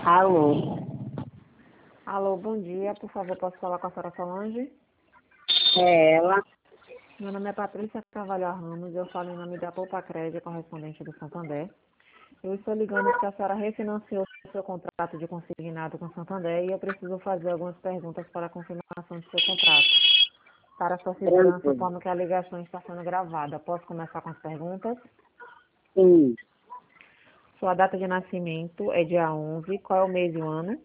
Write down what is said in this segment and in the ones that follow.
Alô? Alô, bom dia. Por favor, posso falar com a senhora Solange? É ela? Meu nome é Patrícia Carvalho Ramos e eu falo em nome da Poupa Crédito, correspondente do Santander. Eu estou ligando porque a senhora refinanciou o seu contrato de consignado com o Santander e eu preciso fazer algumas perguntas para a confirmação do seu contrato. Para sua segurança, Tranquilo. informo que a ligação está sendo gravada. Posso começar com as perguntas? Sim. Sua data de nascimento é dia 11. Qual é o mês e o ano?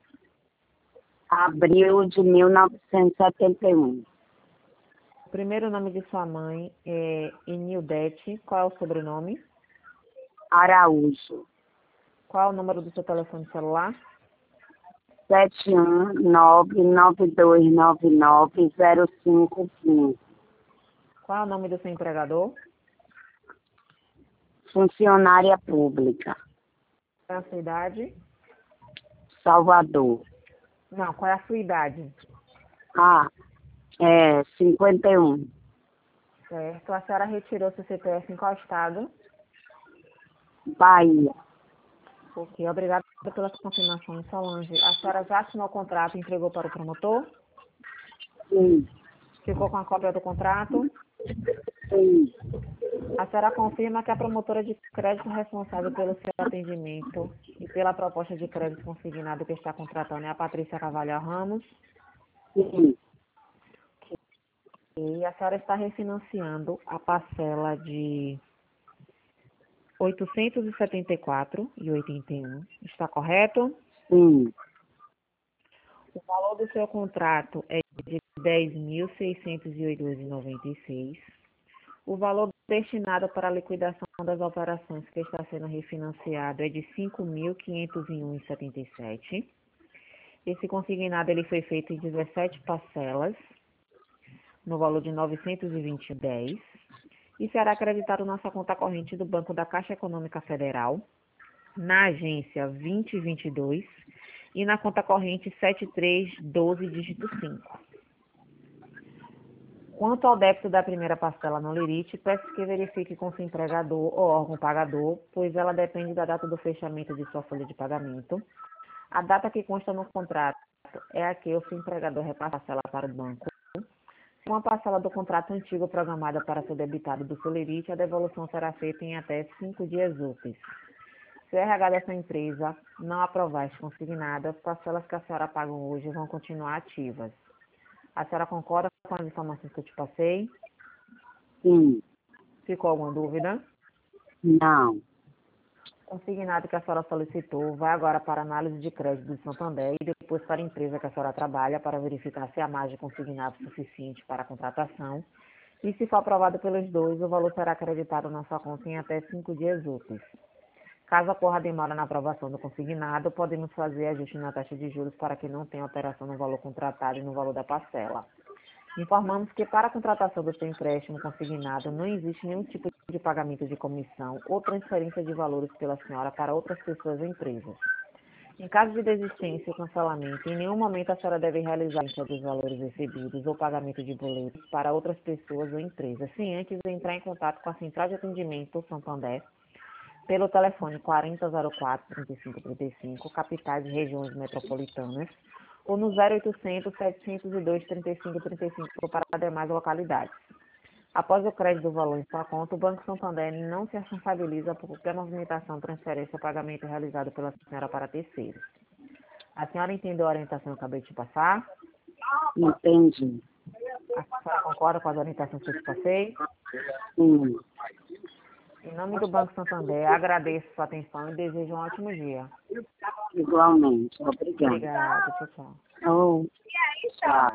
Abril de 1971. O primeiro nome de sua mãe é Enildete. Qual é o sobrenome? Araújo. Qual é o número do seu telefone celular? 71992990515. Qual é o nome do seu empregador? Funcionária pública. Qual é a sua idade? Salvador. Não, qual é a sua idade? 51. Certo. A senhora retirou seu CPF em qual estado? Bahia. Ok, obrigada pela confirmação, Solange. A senhora já assinou o contrato e entregou para o promotor? Sim. Ficou com a cópia do contrato? Sim. A senhora confirma que a promotora de crédito responsável pelo seu atendimento e pela proposta de crédito consignado que está contratando é a Patrícia Carvalho Ramos? Sim. E a senhora está refinanciando a parcela de R$ 874,81. Está correto? Sim. O valor do seu contrato é de R$ 10.608,96. O valor destinado para a liquidação das operações que está sendo refinanciado é de R$ 5.501,77. Esse consignado ele foi feito em 17 parcelas, no valor de R$ 920,10. E será acreditado na sua conta corrente do Banco da Caixa Econômica Federal, na agência 2022 e na conta corrente 7312, dígito 5. Quanto ao débito da primeira parcela no Lerite, peço que verifique com seu empregador ou órgão pagador, pois ela depende da data do fechamento de sua folha de pagamento. A data que consta no contrato é a que o seu empregador repassa a parcela para o banco. Se uma parcela do contrato antigo programada para ser debitada do seu Lerite, a devolução será feita em até 5 dias úteis. Se o RH dessa empresa não aprovar este consignado, as parcelas que a senhora paga hoje vão continuar ativas. A senhora concorda com as informações que eu te passei? Sim. Ficou alguma dúvida? Não. O consignado que a senhora solicitou vai agora para análise de crédito do Santander e depois para a empresa que a senhora trabalha para verificar se há margem consignado suficiente para a contratação. E se for aprovado pelos dois, o valor será acreditado na sua conta em até 5 dias úteis. Caso ocorra demora na aprovação do consignado, podemos fazer ajuste na taxa de juros para que não tenha alteração no valor contratado e no valor da parcela. Informamos que para a contratação do seu empréstimo consignado não existe nenhum tipo de pagamento de comissão ou transferência de valores pela senhora para outras pessoas ou empresas. Em caso de desistência ou cancelamento, em nenhum momento a senhora deve realizar a transferência dos valores recebidos ou pagamento de boletos para outras pessoas ou empresas, sem antes entrar em contato com a Central de Atendimento Santander pelo telefone 4004-3535, capitais e regiões metropolitanas, ou no 0800-702-3535 para demais localidades. Após o crédito do valor em sua conta, o Banco Santander não se responsabiliza por qualquer movimentação, transferência ou pagamento realizado pela senhora para terceiros. A senhora entendeu a orientação que eu acabei de te passar? Entendi. A senhora concorda com as orientações que eu te passei? Sim. Em nome do Banco Santander, agradeço sua atenção e desejo um ótimo dia. Igualmente. Obrigada. Obrigada, tchau, tchau. Oh. Tchau.